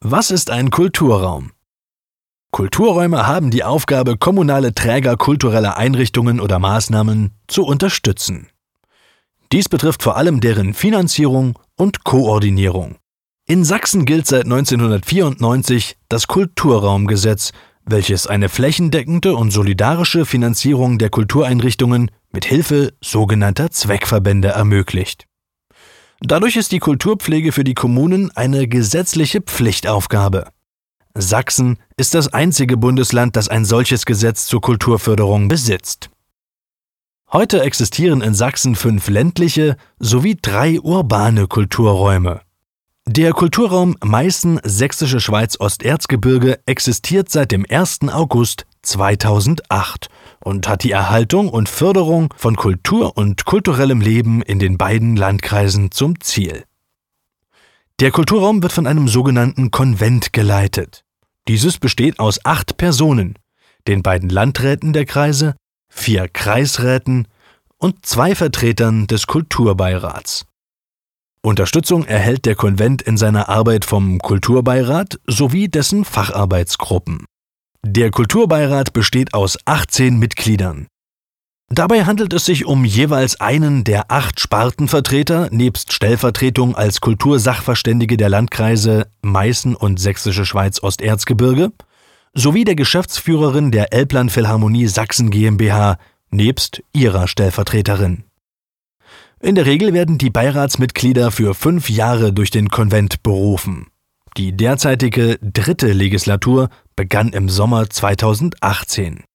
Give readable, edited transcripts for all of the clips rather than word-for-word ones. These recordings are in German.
Was ist ein Kulturraum? Kulturräume haben die Aufgabe, kommunale Träger kultureller Einrichtungen oder Maßnahmen zu unterstützen. Dies betrifft vor allem deren Finanzierung und Koordinierung. In Sachsen gilt seit 1994 das Kulturraumgesetz, welches eine flächendeckende und solidarische Finanzierung der Kultureinrichtungen mit Hilfe sogenannter Zweckverbände ermöglicht. Dadurch ist die Kulturpflege für die Kommunen eine gesetzliche Pflichtaufgabe. Sachsen ist das einzige Bundesland, das ein solches Gesetz zur Kulturförderung besitzt. Heute existieren in Sachsen 5 ländliche sowie 3 urbane Kulturräume. Der Kulturraum Meißen-Sächsische Schweiz-Osterzgebirge existiert seit dem 1. August 2008 und hat die Erhaltung und Förderung von Kultur und kulturellem Leben in den beiden Landkreisen zum Ziel. Der Kulturraum wird von einem sogenannten Konvent geleitet. Dieses besteht aus 8 Personen, den beiden Landräten der Kreise, 4 Kreisräten und 2 Vertretern des Kulturbeirats. Unterstützung erhält der Konvent in seiner Arbeit vom Kulturbeirat sowie dessen Facharbeitsgruppen. Der Kulturbeirat besteht aus 18 Mitgliedern. Dabei handelt es sich um jeweils einen der 8 Spartenvertreter nebst Stellvertretung als Kultursachverständige der Landkreise Meißen und Sächsische Schweiz-Osterzgebirge sowie der Geschäftsführerin der Elbland-Philharmonie Sachsen GmbH nebst ihrer Stellvertreterin. In der Regel werden die Beiratsmitglieder für 5 Jahre durch den Konvent berufen. Die derzeitige 3. Legislatur begann im Sommer 2018.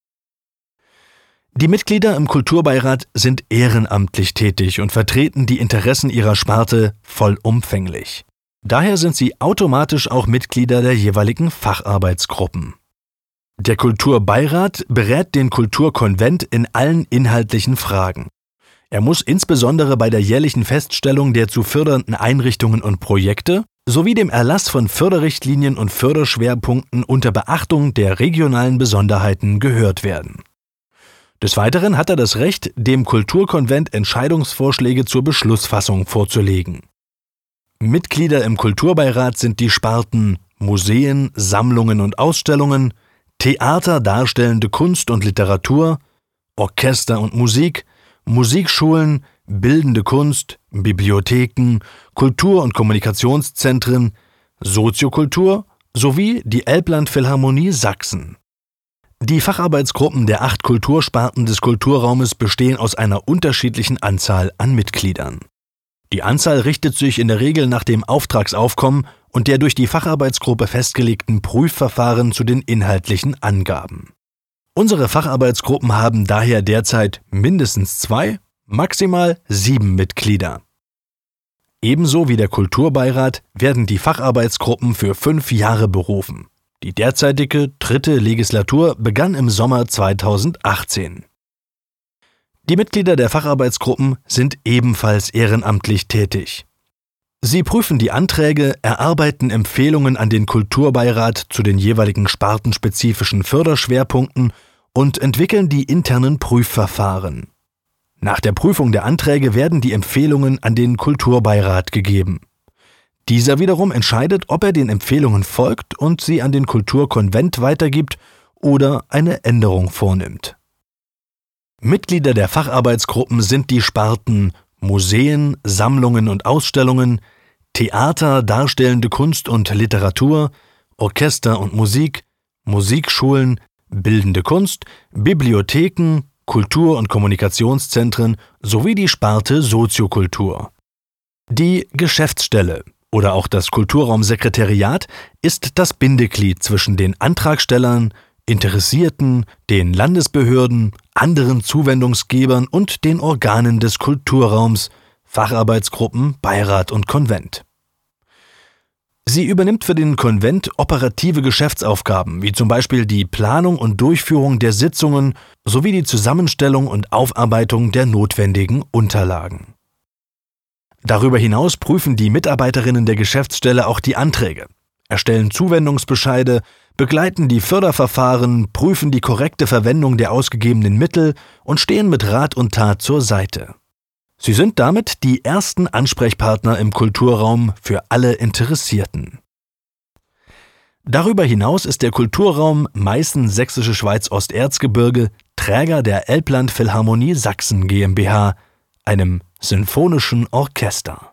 Die Mitglieder im Kulturbeirat sind ehrenamtlich tätig und vertreten die Interessen ihrer Sparte vollumfänglich. Daher sind sie automatisch auch Mitglieder der jeweiligen Facharbeitsgruppen. Der Kulturbeirat berät den Kulturkonvent in allen inhaltlichen Fragen. Er muss insbesondere bei der jährlichen Feststellung der zu fördernden Einrichtungen und Projekte sowie dem Erlass von Förderrichtlinien und Förderschwerpunkten unter Beachtung der regionalen Besonderheiten gehört werden. Des Weiteren hat er das Recht, dem Kulturkonvent Entscheidungsvorschläge zur Beschlussfassung vorzulegen. Mitglieder im Kulturbeirat sind die Sparten Museen, Sammlungen und Ausstellungen, Theater, darstellende Kunst und Literatur, Orchester und Musik, Musikschulen, bildende Kunst, Bibliotheken, Kultur- und Kommunikationszentren, Soziokultur sowie die Elbland-Philharmonie Sachsen. Die Facharbeitsgruppen der 8 Kultursparten des Kulturraumes bestehen aus einer unterschiedlichen Anzahl an Mitgliedern. Die Anzahl richtet sich in der Regel nach dem Auftragsaufkommen und der durch die Facharbeitsgruppe festgelegten Prüfverfahren zu den inhaltlichen Angaben. Unsere Facharbeitsgruppen haben daher derzeit mindestens 2, maximal 7 Mitglieder. Ebenso wie der Kulturbeirat werden die Facharbeitsgruppen für 5 Jahre berufen. Die derzeitige 3. Legislatur begann im Sommer 2018. Die Mitglieder der Facharbeitsgruppen sind ebenfalls ehrenamtlich tätig. Sie prüfen die Anträge, erarbeiten Empfehlungen an den Kulturbeirat zu den jeweiligen spartenspezifischen Förderschwerpunkten und entwickeln die internen Prüfverfahren. Nach der Prüfung der Anträge werden die Empfehlungen an den Kulturbeirat gegeben. Dieser wiederum entscheidet, ob er den Empfehlungen folgt und sie an den Kulturkonvent weitergibt oder eine Änderung vornimmt. Mitglieder der Facharbeitsgruppen sind die Sparten Museen, Sammlungen und Ausstellungen, Theater, darstellende Kunst und Literatur, Orchester und Musik, Musikschulen, bildende Kunst, Bibliotheken, Kultur- und Kommunikationszentren sowie die Sparte Soziokultur. Die Geschäftsstelle oder auch das Kulturraumsekretariat ist das Bindeglied zwischen den Antragstellern, Interessierten, den Landesbehörden, anderen Zuwendungsgebern und den Organen des Kulturraums, Facharbeitsgruppen, Beirat und Konvent. Sie übernimmt für den Konvent operative Geschäftsaufgaben, wie zum Beispiel die Planung und Durchführung der Sitzungen sowie die Zusammenstellung und Aufarbeitung der notwendigen Unterlagen. Darüber hinaus prüfen die Mitarbeiterinnen der Geschäftsstelle auch die Anträge, erstellen Zuwendungsbescheide, begleiten die Förderverfahren, prüfen die korrekte Verwendung der ausgegebenen Mittel und stehen mit Rat und Tat zur Seite. Sie sind damit die ersten Ansprechpartner im Kulturraum für alle Interessierten. Darüber hinaus ist der Kulturraum Meißen-Sächsische Schweiz-Osterzgebirge Träger der Elbland Philharmonie Sachsen GmbH, einem sinfonischen Orchester.